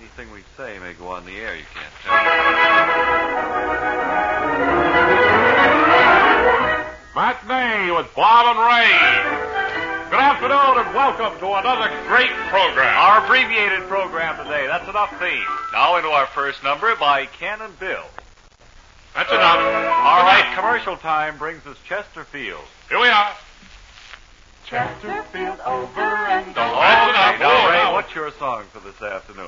Anything we say may go on the air, you can't tell. Matinee with Bob and Ray. Good afternoon and welcome to another great program. Our abbreviated program today. That's enough theme. Now into our first number by Ken and Bill. That's enough. All right, commercial time brings us Chesterfield. Here we are. Chesterfield over and over. That's enough. Now, Ray, Now. what's your song for this afternoon?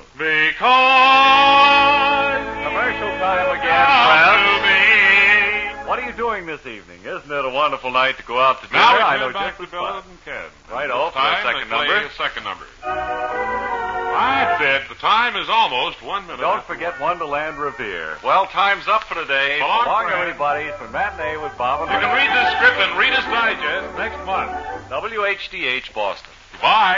Because Commercial time again, to friends. me. What are you doing this evening? Isn't it a wonderful night to go out to dinner? Now I we know turn back just to as Bill fun. and Ken. Righto, for the second number. Second number. That's it. The time is almost 1 minute. Don't after forget one. Wonderland Revere. Well, time's up for today. So long, So long, friend. everybody. It's been Matinee with Bob and You can Ray. read this script in Reader's Digest next month. WHDH Boston. Goodbye.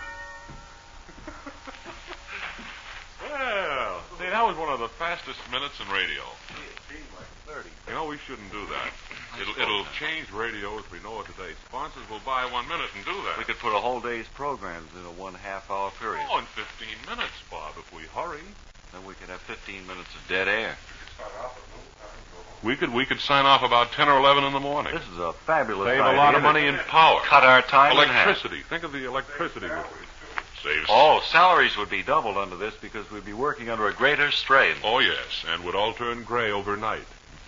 Well, see, that was one of the fastest minutes in radio. You know, we shouldn't do that. It'll change radio as we know it today. Sponsors will buy 1 minute and do that. We could put a whole day's programs in a 1.5-hour period. Oh, in 15 minutes, Bob, if we hurry. Then we could have 15 minutes of dead air. We could sign off about 10 or 11 in the morning. This is a fabulous Save idea. a lot of money in power. Cut our time in half. Electricity. Think of the electricity. Saves. Oh, salaries would be doubled under this because we'd be working under a greater strain. Oh, yes, and would all turn gray overnight.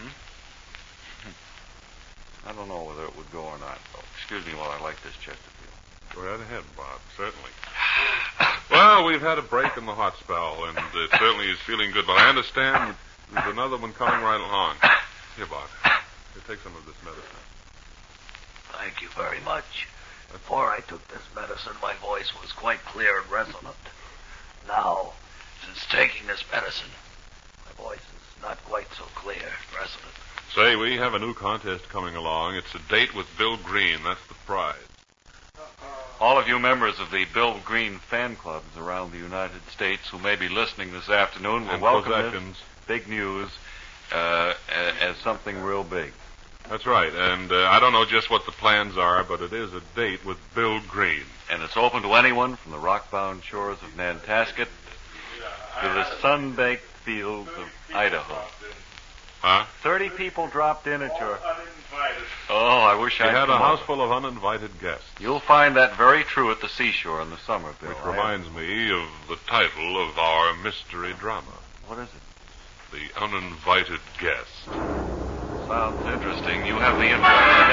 I don't know whether it would go or not, though. Excuse me while I like this Chesterfield. Go right ahead, Bob, certainly. Well, we've had a break in the hot spell, and it certainly is feeling good, but I understand there's another one coming right along. Here, Bob. Here, take some of this medicine. Thank you very much. Before I took this medicine, my voice was quite clear and resonant. Now, since taking this medicine, my voice is not quite so clear and resonant. Say, we have a new contest coming along. It's a date with Bill Green. That's the prize. All of you members of the Bill Green fan clubs around the United States who may be listening this afternoon will And welcome possessions. this big news as something real big. That's right, and I don't know just what the plans are, but it is a date with Bill Green. And it's open to anyone from the rock-bound shores of Nantasket to the sun-baked fields of Idaho. Huh? 30 people dropped in at your... Oh, I wish We I'd had a come house over. full of uninvited guests. You'll find that very true at the seashore in the summer, Bill. Which reminds me of the title of our mystery drama, What is it? The Uninvited Guest. Sounds interesting. You have the information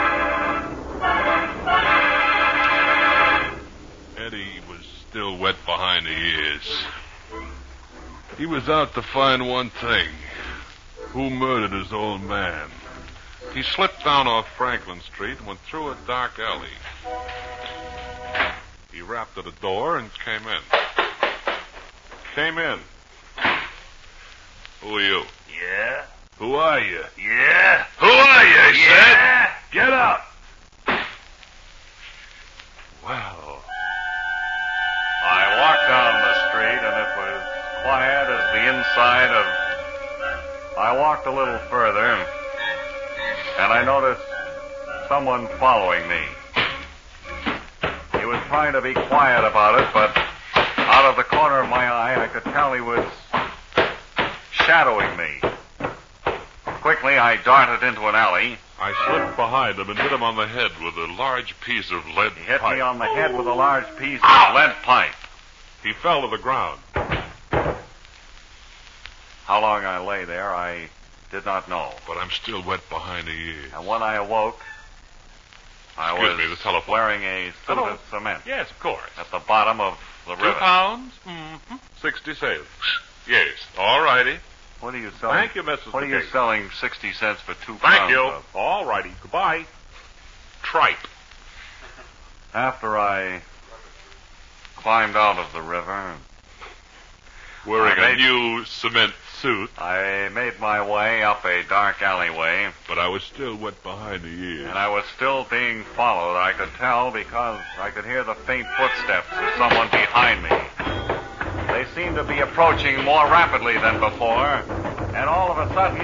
there? Eddie was still wet behind the ears. He was out to find one thing. Who murdered his old man? He slipped down off Franklin Street and went through a dark alley. He rapped at a door and came in. Came in. Who are you? Yeah? Who are you? Yeah? Who are you, I said? Yeah? Get up! Well, I walked down the street, and it was quiet as the inside of... I walked a little further, and I noticed someone following me. He was trying to be quiet about it, but out of the corner of my eye, I could tell he was shadowing me. Quickly, I darted into an alley. I slipped behind him and hit him on the head with a large piece of lead He hit pipe. me on the head with a large piece of lead pipe. He fell to the ground. How long I lay there, I did not know. But I'm still wet behind the ears. And when I awoke, I Excuse was me, the telephone. wearing a suit Hello. of cement Yes, of course. at the bottom of the 2 river. pounds? Mm-hmm. 60 cents. Yes. All righty. What are you selling? Thank you, Mrs. What are you McKay. selling 60 cents for 2 Thank pounds you. of? All righty. Goodbye. Tripe. After I climbed out of the river, Wearing I a made- new cement suit, I made my way up a dark alleyway, but I was still wet behind the ears. and I was still being followed. I could tell because I could hear the faint footsteps of someone behind me. They seemed to be approaching more rapidly than before, and all of a sudden,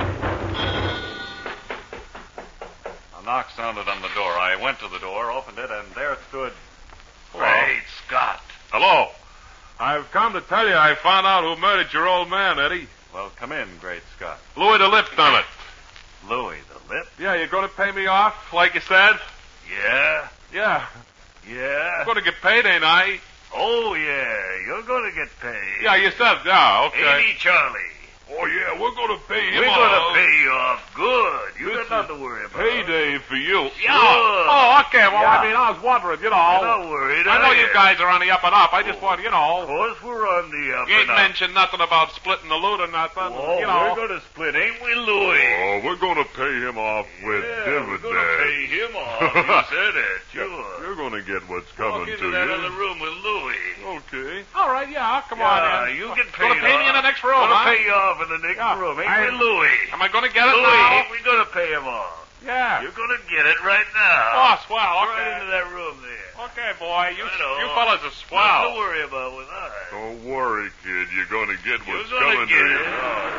a knock sounded on the door. I went to the door, opened it, and there stood Great Scott. Hello. I've come to tell you I found out who murdered your old man, Eddie. Well, come in, Great Scott. Louis the Lip done it. Louis the Lip? Yeah, you're going to pay me off, like you said? Yeah? Yeah. Yeah? I'm going to get paid, ain't I? Oh, yeah. You're going to get paid. Yeah, you said, yeah, okay. Ain't he, Charlie? Oh, yeah, we're going to pay him We're off. going to pay you off good. You This got nothing to worry about. Payday for you. Yeah. Oh, okay. Well, Yeah. I mean, I was wondering, you know. You're not worried, I know are you guys are on the up and up. I just want, you Of know. course, we're on the up You ain't and up. mentioned nothing about splitting the loot or nothing. Oh, you know. we're going to split, ain't we, Louis? Oh, we're going to pay him off with We're going to pay him off. You said it, sure. You're going to get what's Walk coming into to that you. other room with Louis. Okay. All right, yeah, come on Yeah, in. you get paid Going to pay me in the next room, Gonna huh? pay you off in the next Yeah. room, ain't I- we, Louis? Am I going to get it Louis, now? ain't we going to pay him off? Yeah. You're going to get it right now. Oh, swell. Right Okay. into that room there. Okay, boy. You Right on. you fellas are Nothing to swell. worry about with us. Don't worry, kid. You're going to get You're what's going coming to to get you.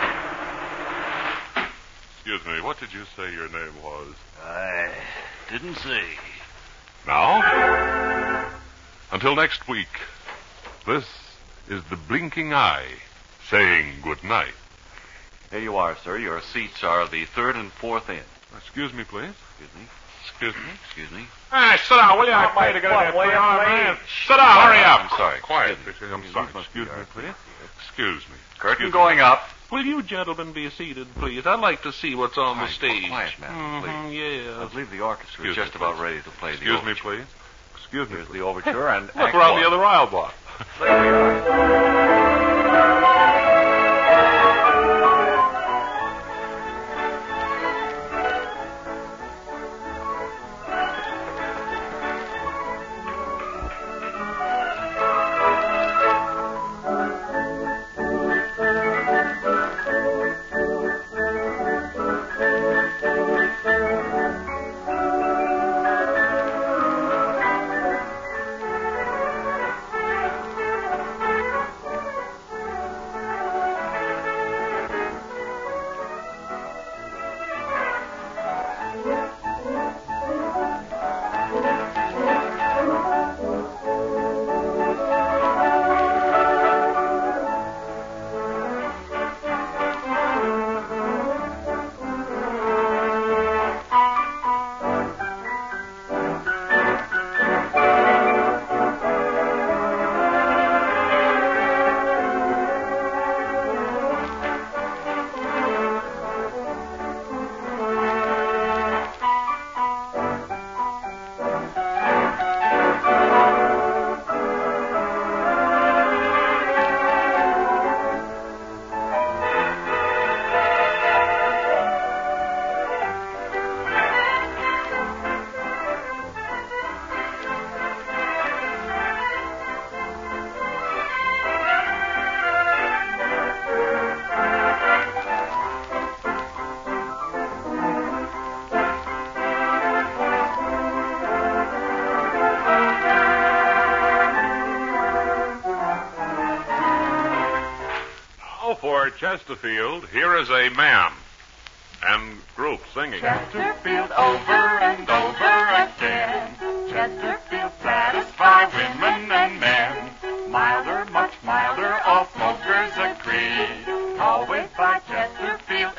it. Excuse me. What did you say your name was? I didn't say. Now, until next week, this is the Blinking Eye saying good night. Here you are, sir. Your seats are the third and fourth in. Excuse me, please. Excuse me. Excuse me. Excuse me. Hey, sit down, will you? I paid to get in there. Wait, man. Sit down, hurry up. I'm sorry. Quiet. Excuse me. I'm These sorry. must be Excuse me, our please. seats. Excuse me. Curtain Excuse me. going up. Will you gentlemen be seated, please? I'd like to see what's on the Quiet, stage. quiet, man, Mhm, I yeah. believe the orchestra Excuse is just me, about please. ready to play the Excuse me, overture. please. Excuse me, Here's please. the overture and Look, act we're on one. the other aisle, boss. There we are. Now for Chesterfield, here is a man and group singing. Chesterfield over and over again. Chesterfield satisfy women and men. Milder, much milder, all smokers agree. Always by Chesterfield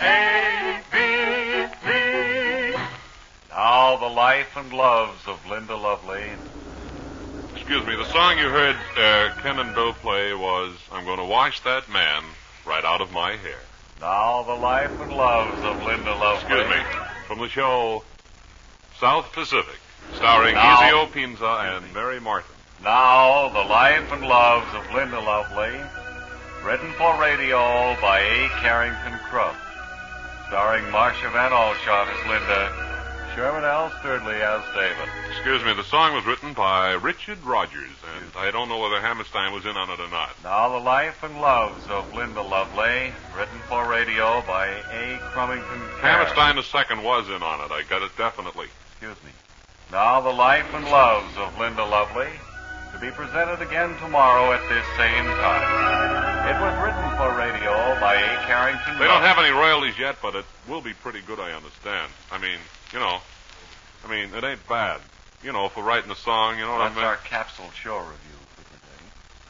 ABC. Now the life and loves of Linda Lovely. Excuse me, the song you heard Ken and Bill play was I'm Going to Wash That Man Right Out of My Hair. Now the life and loves of Linda Lovely. Excuse me. From the show South Pacific, starring Now- Ezio Pinza and Mary Martin. Now the life and loves of Linda Lovely. Written for radio by A. Carrington Crubb. Starring Marcia Van Alshot as Linda. Sherman L. Sturdley as David. Excuse me, the song was written by Richard Rogers, and I don't know whether Hammerstein was in on it or not. Now the life and loves of Linda Lovely. Written for radio by A. Crummington Carr. Hammerstein II was in on it. I got it definitely. Excuse me. Now the life and loves of Linda Lovely. To be presented again tomorrow at this same time. It was written for radio by A. Carrington. They don't have any royalties yet, but it will be pretty good, I understand. I mean, it ain't bad. For writing a song, you know what That's I mean? our capsule show review for today. Huh?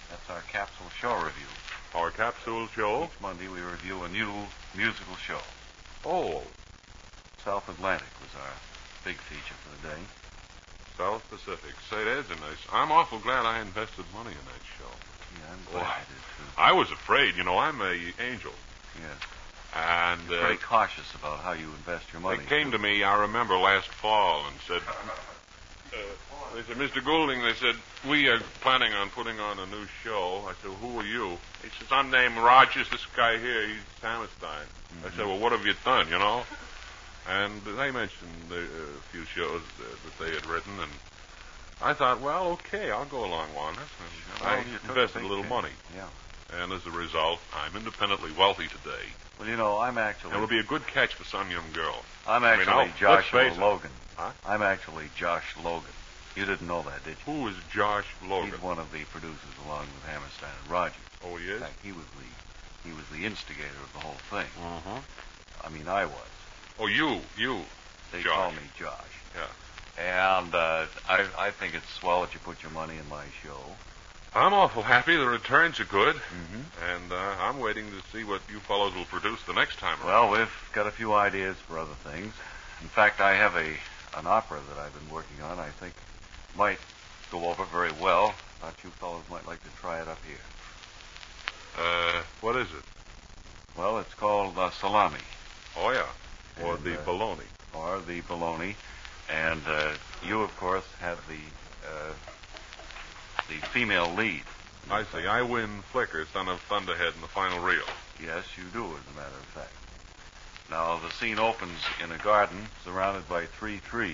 That's our capsule show review. Our capsule show? Each Monday we review a new musical show. Oh, South Atlantic was our big feature for the day. South Pacific. Say, there's a nice... I'm awful glad I invested money in that show. Yeah, I'm glad I did, too. I was afraid. You know, I'm a angel. Yes. And... You're very cautious about how you invest your money. They came to me, I remember, last fall and said... they said, Mr. Goulding, they said, we are planning on putting on a new show. I said, who are you? He says, I'm named Rogers. This guy here, he's Hammerstein. I said, well, what have you done, you know? And they mentioned a few shows that they had written, and I thought, well, okay, I'll go along on this. And I invested a little money. Yeah. And as a result, I'm independently wealthy today. Well, you know, I'm actually... It'll be a good catch for some young girl. I'm actually Joshua Logan. Huh? I'm actually Josh Logan. You didn't know that, did you? Who is Josh Logan? He's one of the producers along with Hammerstein and Rogers. Oh, he In is? fact, he was the instigator of the whole thing. Uh-huh. I mean, I was. Oh, you. They Josh. call me Josh. Yeah. And I think it's swell that you put your money in my show. I'm awful happy. The returns are good. Mm-hmm. And I'm waiting to see what you fellows will produce the next time around. Well, we've got a few ideas for other things. In fact, I have an opera that I've been working on. I think might go over very well. Thought you fellows might like to try it up here. What is it? Well, it's called Salami. Oh, yeah. Or And, the baloney. Or the Bologna. And you, of course, have the female lead. I see. I win Flicker, son of Thunderhead, in the final reel. Yes, you do, as a matter of fact. Now, the scene opens in a garden surrounded by 3 trees.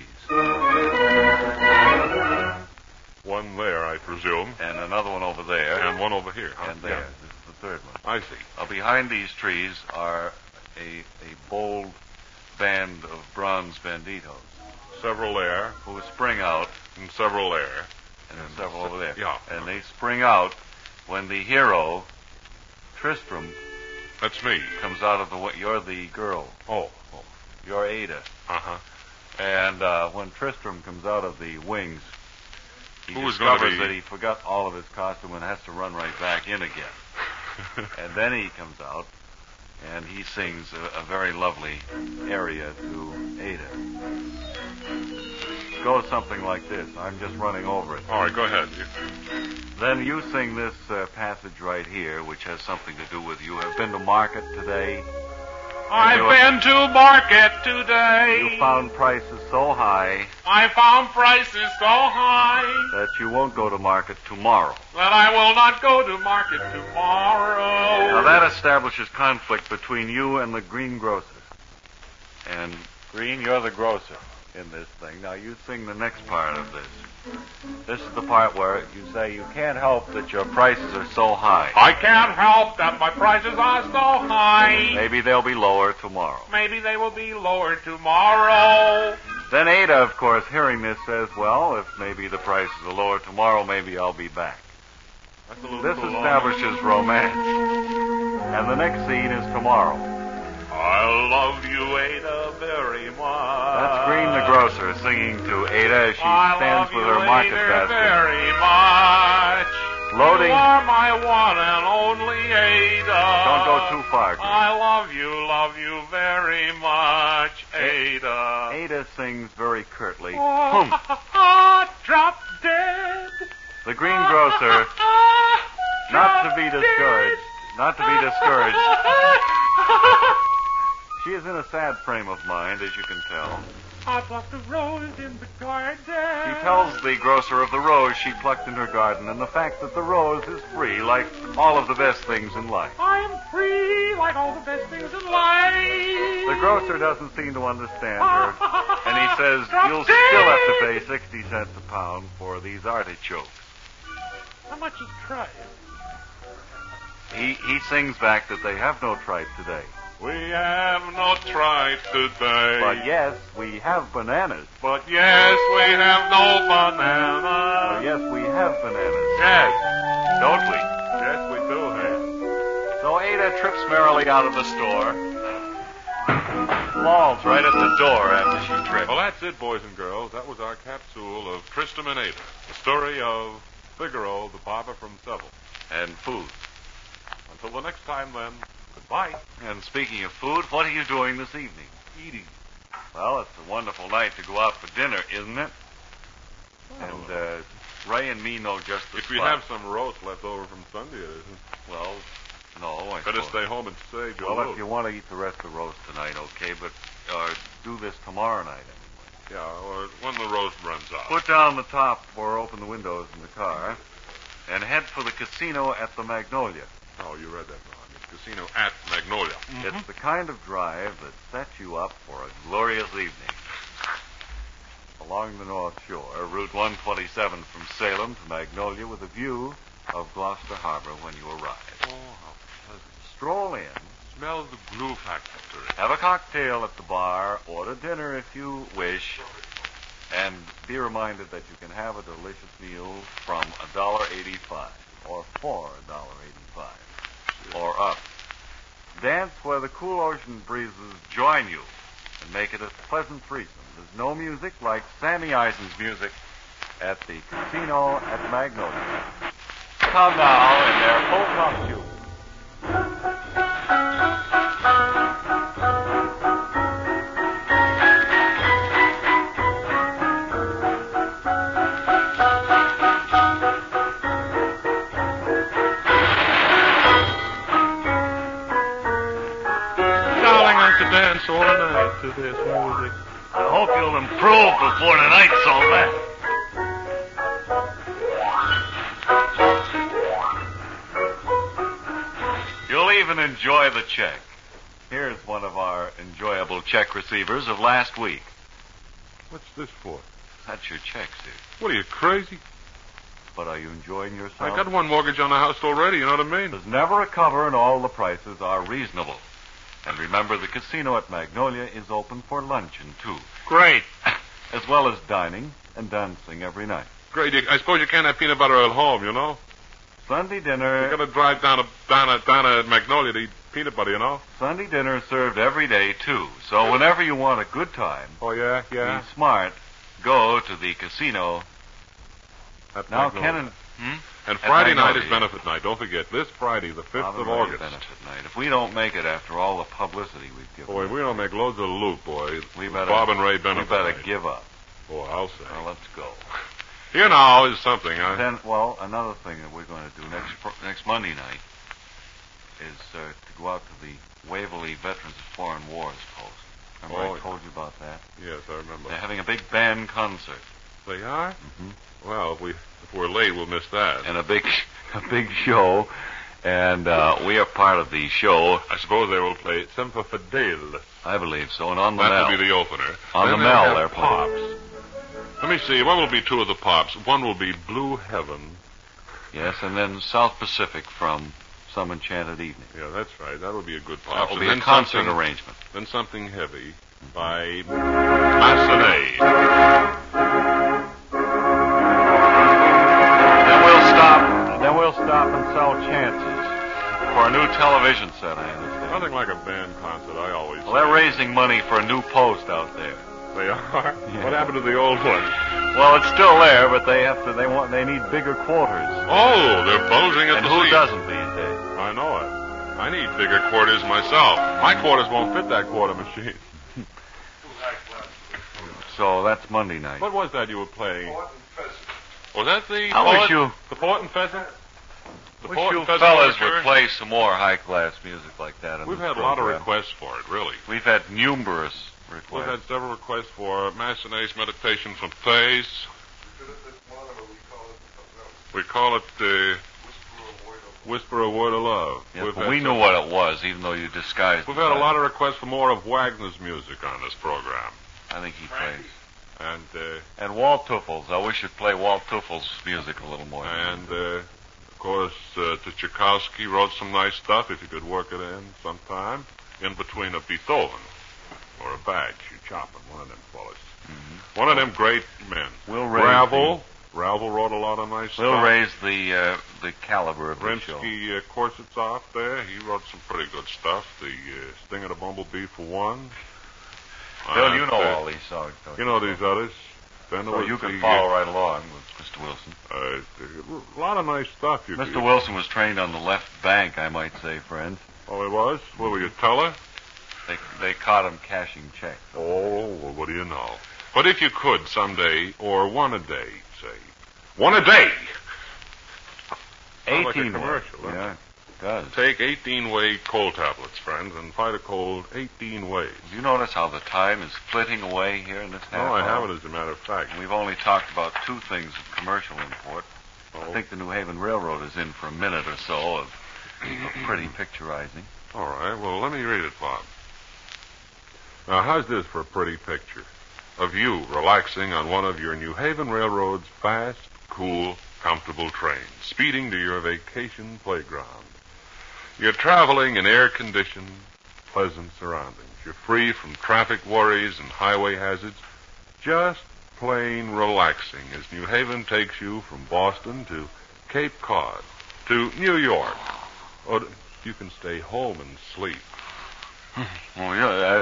One there, I presume. And another one over there. And one over here. Huh? And there. Yeah. This is the third one. I see. Now, behind these trees are a bold band of bronze banditos Several there, who spring out, and several there. and several over there. Yeah. And they spring out when the hero, Tristram, That's me. comes out of the way. You're the girl. Oh. You're Ada. Uh-huh. And when Tristram comes out of the wings, he Who is gonna discovers be- that he forgot all of his costume and has to run right back in again. And then he comes out, and he sings a very lovely aria to Ada. It goes something like this. I'm just running over it. All right, go ahead. Then you sing this passage right here, which has something to do with you have been to market today. I've been to market today. You found prices so high I found prices so high that you won't go to market tomorrow. that I will not go to market tomorrow. Now that establishes conflict between you and the greengrocer. And Green, you're the grocer in this thing. Now you sing the next part of this. This is the part where you say you can't help that your prices are so high. I can't help that my prices are so high. Maybe they'll be lower tomorrow. Maybe they will be lower tomorrow. Then Ada, of course, hearing this, says, well, if maybe the prices are lower tomorrow, maybe I'll be back. That's a little This too long. establishes romance. And the next scene is tomorrow. I love you, Ada, very much. That's Green the grocer singing to Ada as she stands with her market Ada basket. very much. Loading. You are my one and only Ada. Don't go too far, Green. I love you very much, Ada. Ada sings very curtly, Oh, "Humph." drop dead. The greengrocer, not to be discouraged, she is in a sad frame of mind, as you can tell. I plucked a rose in the garden. She tells the grocer of the rose she plucked in her garden and the fact that the rose is free, like all of the best things in life. I am free like all the best things in life. The grocer doesn't seem to understand her, and he says you'll still have to pay 60 cents a pound for these artichokes. How much is tripe? He sings back that they have no tripe today. We have no tripe today. But yes, we have bananas. But yes, we have no banana. Oh, yes, we have bananas. Yes. Don't we? Yes, we do have. So Ada trips merrily out of the store. Falls right at the door after she trips. Well, that's it, boys and girls. That was our capsule of Tristram and Ada, the story of Figaro, the barber from Seville. and food. Until the next time, then, goodbye. And speaking of food, what are you doing this evening? Eating. Well, it's a wonderful night to go out for dinner, isn't it? And Ray and me know just the If we spot. have some roast left over from Sunday, it isn't. Well, no, I Better suppose. stay home and save your Well, loot. if you want to eat the rest of the roast tonight, okay, but do this tomorrow night anyway. Yeah, or when the roast runs out. Put down the top or open the windows in the car and head for the casino at the Magnolia. Oh, you read that wrong. It's Casino at Magnolia. It's the kind of drive that sets you up for a glorious evening. Along the North Shore, Route 127 from Salem to Magnolia with a view of Gloucester Harbor when you arrive. Oh, how pleasant. Stroll in, Smell the glue factory. have a cocktail at the bar, order dinner if you wish, and be reminded that you can have a delicious meal from $1.85 or for $1.85 or up. Dance where the cool ocean breezes join you and make it a pleasant threesome. There's no music like Sammy Eisen's music at the casino at Magnolia. Come now in their full costume. Darling, I could dance all night to this music. I hope you'll improve before the night's over. You'll even enjoy the check. Here's one of our enjoyable check receivers of last week. What's this for? That's your check, Sid. What are you, crazy? But are you enjoying yourself? I got one mortgage on the house already, you know what I mean? There's never a cover and all the prices are reasonable. And remember, the casino at Magnolia is open for luncheon, too, Great. as well as dining and dancing every night. Great. I suppose you can't have peanut butter at home, you know? Sunday You dinner, gotta drive down to Magnolia to eat peanut butter, you know? Sunday dinner served every day, too. So whenever you want a good time, Oh, yeah? be smart, go to the casino. At Now, Magnolia. Ken and... And Friday night Magnolia. is benefit night. Don't forget, this Friday, the 5th of Probably August. benefit night. If we don't make it after all the publicity we've given, Boy, we don't make loads of loot, boy. we better, Bob and Ray we benefit better night. give up. Boy, I'll say. Well, let's go. Here now is something. Then, well, another thing that we're going to do next Monday night is to go out to the Waverly Veterans of Foreign Wars post. Remember Oh, I told you about that? Yes, I remember. They're having a big band concert. They are? Mhm. Well, if we're late, we'll miss that. And a big show. And we are part of the show. I suppose they will play Semper Fidel. I believe so. And on the That Mel. will be the opener. On Then the they'll Mel, have they're pops. playing. Let me see. What will be two of the pops? One will be Blue Heaven. Yes, and then South Pacific from Some Enchanted Evening. Yeah, that's right. That will be a good pop. That will And be a then concert something- arrangement. Then something heavy by Massenet. Then we'll stop and sell chances for a new television set, I understand. Nothing like a band concert, I always Well, they're say. raising money for a new post out there. They are? Yeah. What happened to the old one? Well, it's still there, but they need bigger quarters. Oh, they're bulging at And the who seams. doesn't these days? I know it. I need bigger quarters myself. My quarters won't fit that quarter machine. So that's Monday night. What was that you were playing? Was that the I wish Port- you- the Port and Pheasant? The Wish Port you and Pheasant fellas Overture? would play some more high-class music like that in We've this had a lot of program. requests for it, really. We've had numerous We've requests. had several requests for Massenet's Meditation from Faith. We call it Whisper a Word of Love. Yes, We've but had we knew some- what it was, even though you disguised We've it. had a lot of requests for more of Wagner's music on this program. I think he plays. And Walt Tuffles. I wish you'd play Walt Tuffles' music a little more. of course, Tchaikovsky wrote some nice stuff, if you could work it in sometime, in between a Beethoven or a Bach. You chop him, one of them fellas. Mm-hmm. One of them great men. We'll raise Ravel wrote a lot of nice We'll stuff. raise the caliber of the show. Rimsky Korsakov there, he wrote some pretty good stuff. The Sting of the Bumblebee for one. Bill, you And, know all these songs, don't You know these others. Then So was you can the, follow right along with Mr. Wilson. A lot of nice stuff. Mr. Wilson was trained on the left bank, I might say, friends. Oh, he was? What were you, teller? They caught him cashing checks. Oh, well, what do you know? But if you could someday, or one a day, say. One a day! Sounds like a 18 commercial, ways. huh? Yeah, it does. Take 18-way cold tablets, friends, and fight a cold 18 ways. Do you notice how the time is flitting away here in this half No, I hour? haven't, as a matter of fact. We've only talked about two things of commercial import. Oh. I think the New Haven Railroad is in for a minute or so of pretty picturizing. All right, well, let me read it, Bob. Now, how's this for a pretty picture? Of you relaxing on one of your New Haven Railroad's fast, cool, comfortable trains, speeding to your vacation playground. You're traveling in air-conditioned, pleasant surroundings. You're free from traffic worries and highway hazards. Just plain relaxing as New Haven takes you from Boston to Cape Cod to New York. Or you can stay home and sleep. Oh, yeah,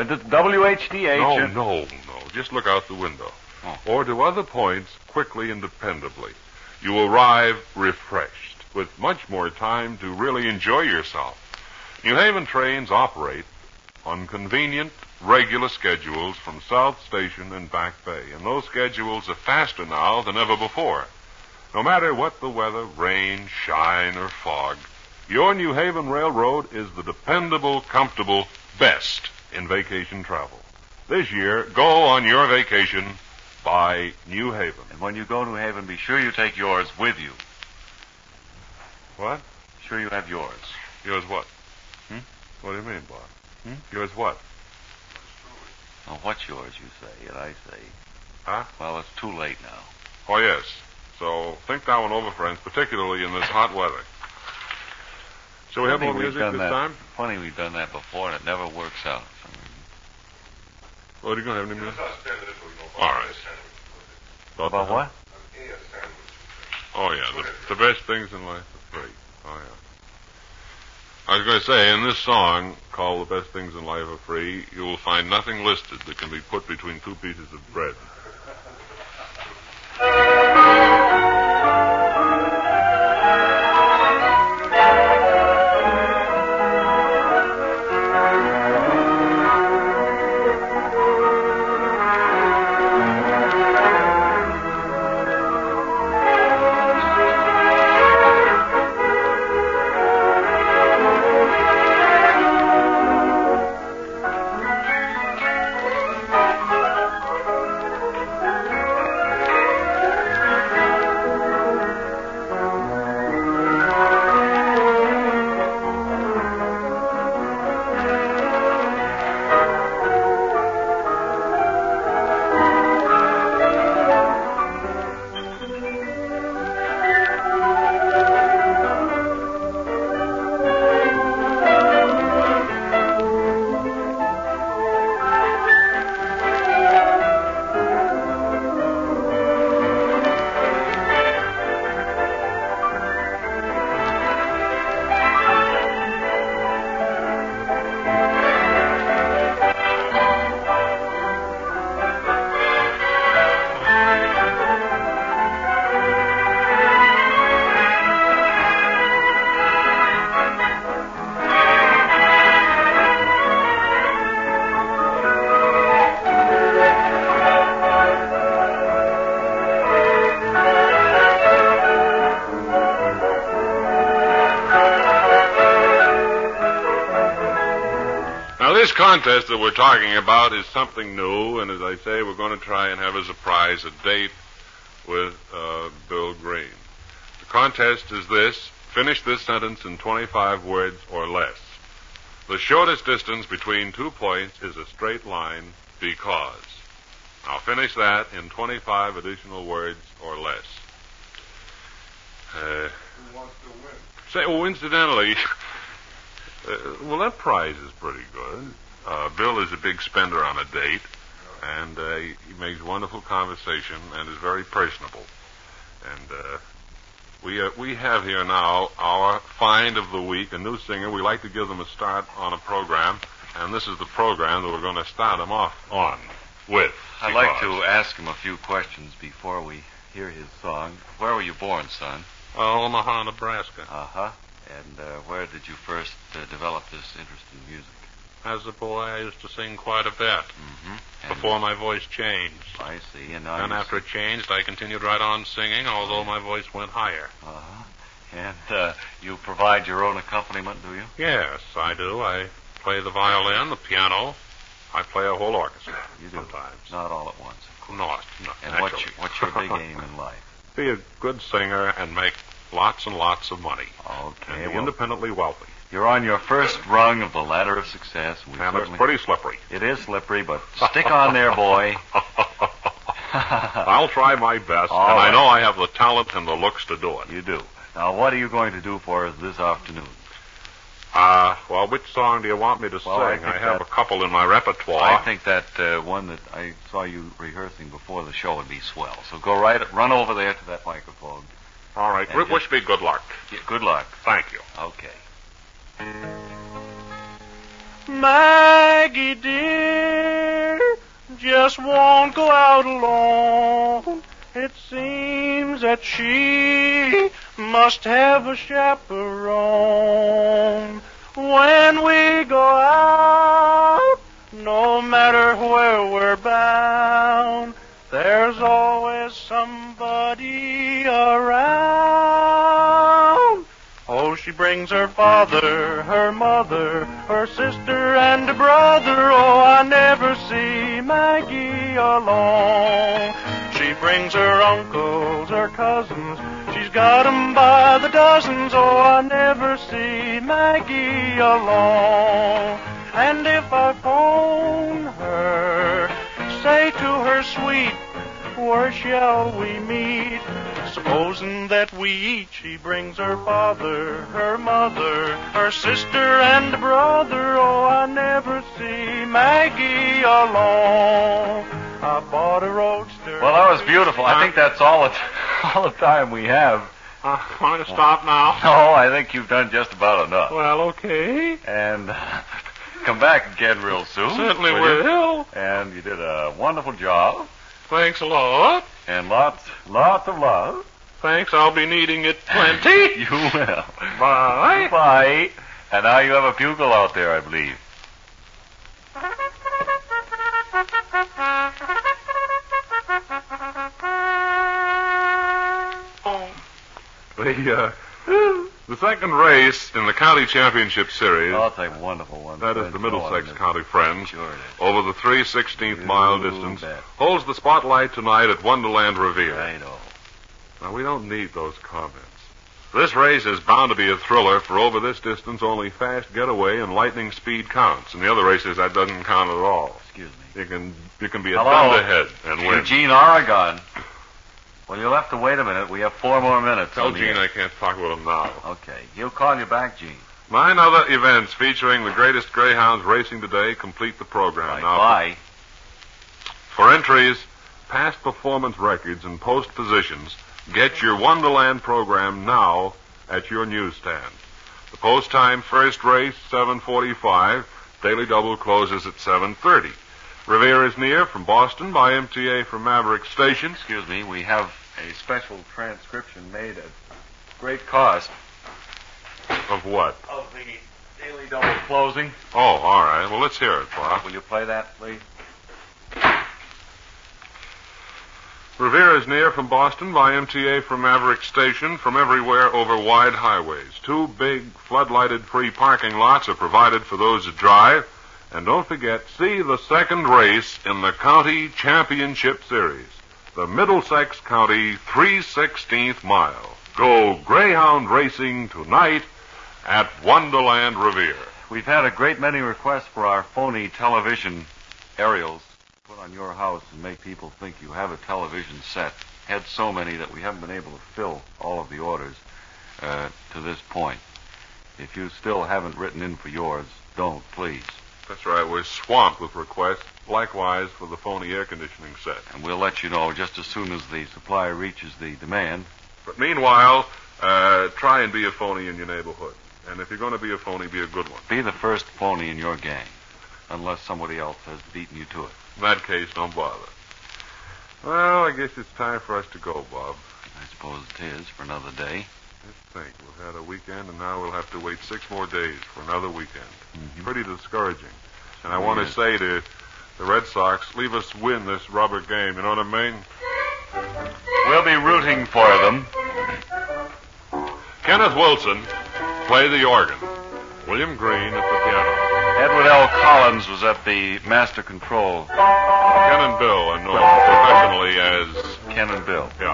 WHDH. No. Just look out the window. Oh. Or to other points quickly and dependably. You arrive refreshed, with much more time to really enjoy yourself. New Haven trains operate on convenient, regular schedules from South Station and Back Bay, and those schedules are faster now than ever before. No matter what the weather, rain, shine, or fog, your New Haven Railroad is the dependable, comfortable best in vacation travel. This year, go on your vacation by New Haven. And when you go to New Haven, be sure you take yours with you. What? Sure you have yours. Yours what? What do you mean, Bob? Yours what? Oh, what's yours, you say, and I say. Huh? Well, it's too late now. Oh, yes. So think that one over, friends, particularly in this hot weather. Shall we have more music this time? Funny we've done that before, and it never works out. Oh, are you going to have any music? All right. About what? Oh, yeah, the best things in life are free. Oh, yeah. I was going to say, in this song, called The Best Things in Life Are Free, you will find nothing listed that can be put between two pieces of bread. This contest that we're talking about is something new, and as I say, we're going to try and have as a prize a date with Bill Green. The contest is this: finish this sentence in 25 words or less. The shortest distance between 2 points is a straight line because. Now finish that in 25 additional words or less. Who wants to win? Say, oh, incidentally, well, that prize is pretty good. Bill is a big spender on a date, and he makes wonderful conversation and is very personable. And we have here now our find of the week, a new singer. We like to give them a start on a program, and this is the program that we're going to start them off on. with I'd like cigars. to ask him a few questions before we hear his song. Where were you born, son? Omaha, Nebraska. Uh-huh. And where did you first develop this interest in music? As a boy, I used to sing quite a bit Mm-hmm. before my voice changed. I see. And now And after it changed, I continued right on singing, although my voice went higher. Uh-huh. And you provide your own accompaniment, do you? Yes, I do. I play the violin, the piano. I play a whole orchestra You do. sometimes. Not all at once, of course. Not And naturally. what's your big aim in life? Be a good singer and make lots and lots of money. Okay. And be Well, independently wealthy. you're on your first rung of the ladder of success. And it's pretty slippery. It is slippery, but stick on there, boy. I'll try my best, All and right. I know I have the talent and the looks to do it. You do. Now, what are you going to do for us this afternoon? Well, which song do you want me to Well, I sing? think I have that- a couple in my repertoire. I think that one that I saw you rehearsing before the show would be swell. So run over there to that microphone. All right. And Wish me good luck. Yeah, good luck. Thank you. Okay. Maggie dear, just won't go out alone. It seems that she must have a chaperone. When we go out, no matter where we're bound, there's always somebody around. Oh, she brings her father, her mother, her sister, and a brother. Oh, I never see Maggie alone. She brings her uncles, her cousins. She's got 'em by the dozens. Oh, I never see Maggie alone. And if I phone her, say to her sweet, where shall we meet? Supposing that we eat, she brings her father, her mother, her sister, and brother. Oh, I never see Maggie alone. I bought a roadster. Well, that was beautiful. I think that's all the time we have. Want to stop now? No, I think you've done just about enough. Well, okay. And come back again real soon. Certainly you? will. And you did a wonderful job. Thanks a lot. And lots of love. Thanks, I'll be needing it plenty. You will. Bye. Bye. And now you have a bugle out there, I believe. The second race in the county championship series, Oh, it's a wonderful one. that is the Middlesex County Friends, Sure it is. over the 3/16th mile You distance, bet. holds the spotlight tonight at Wonderland Revere. I know. Now, we don't need those comments. This race is bound to be a thriller, for over this distance only fast getaway and lightning speed counts. In the other races, that doesn't count at all. Excuse me. You can be a Hello? thunderhead and win. Eugene, Oregon. Well, you'll have to wait a minute. We have 4 more minutes. Tell on the Gene air. I can't talk with him now. Okay. He'll call you back, Gene. 9 other events featuring the greatest greyhounds racing today complete the program. Now, Bye. for entries, past performance records, and post positions, get your Wonderland program now at your newsstand. The post time, first race, 7:45. Daily Double closes at 7:30. Revere is near from Boston by MTA from Maverick Station. Excuse me. We have a special transcription made at great cost Of what? of the Daily Double closing. Oh, all right. Well, let's hear it, Bob. Will you play that, please? Revere is near from Boston by MTA from Maverick Station from everywhere over wide highways. 2 big floodlighted free parking lots are provided for those that drive. And don't forget, see the second race in the County Championship Series, the Middlesex County 3/16th mile. Go Greyhound racing tonight at Wonderland Revere. We've had a great many requests for our phony television aerials put on your house and make people think you have a television set. Had so many that we haven't been able to fill all of the orders to this point. If you still haven't written in for yours, don't, please. That's right, we're swamped with requests, likewise for the phony air conditioning set. And we'll let you know just as soon as the supply reaches the demand. But meanwhile, try and be a phony in your neighborhood. And if you're going to be a phony, be a good one. Be the first phony in your gang, unless somebody else has beaten you to it. In that case, don't bother. Well, I guess it's time for us to go, Bob. I suppose it is for another day. Let's think. We've had a weekend, and now we'll have to wait 6 more days for another weekend. Mm-hmm. Pretty discouraging. And I want to say to the Red Sox, leave us win this rubber game. You know what I mean? We'll be rooting for them. Kenneth Wilson, play the organ. William Green at the piano. Edward L. Collins was at the master control. Ken and Bill are known professionally as... Ken and Bill. Yeah.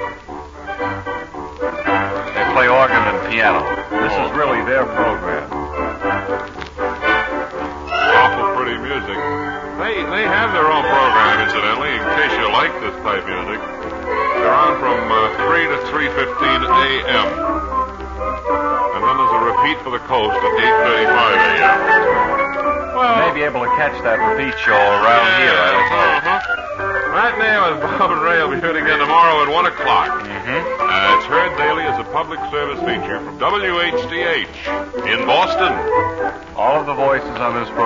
They play organ and piano. This is really their program. Awful pretty music. They have their own program, incidentally, in case you like this type music. They're on from 3 to 3:15 a.m. And then there's a repeat for the coast at 8:35 a.m. Well, you may be able to catch that repeat show around here, I suppose. Matinee with Bob and Ray will be heard again tomorrow at 1 o'clock. Mm-hmm. It's heard daily as a public service feature from WHDH in Boston. All of the voices on this program